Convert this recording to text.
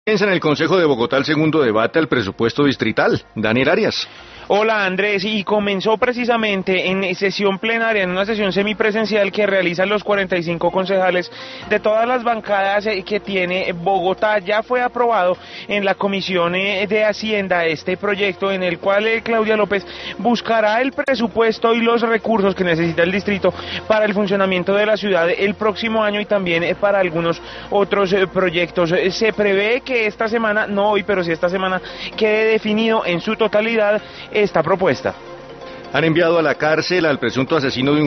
Piensa en el Consejo de Bogotá el segundo debate al presupuesto distrital. Daniel Arias. Hola Andrés, y comenzó precisamente en sesión plenaria, en una sesión semipresencial que realizan los 45 concejales de todas las bancadas que tiene Bogotá. Ya fue aprobado en la Comisión de Hacienda este proyecto en el cual Claudia López buscará el presupuesto y los recursos que necesita el distrito para el funcionamiento de la ciudad el próximo año y también para algunos otros proyectos. Se prevé que esta semana, no hoy, pero sí esta semana, quede definido en su totalidad esta propuesta. Han enviado a la cárcel al presunto asesino de un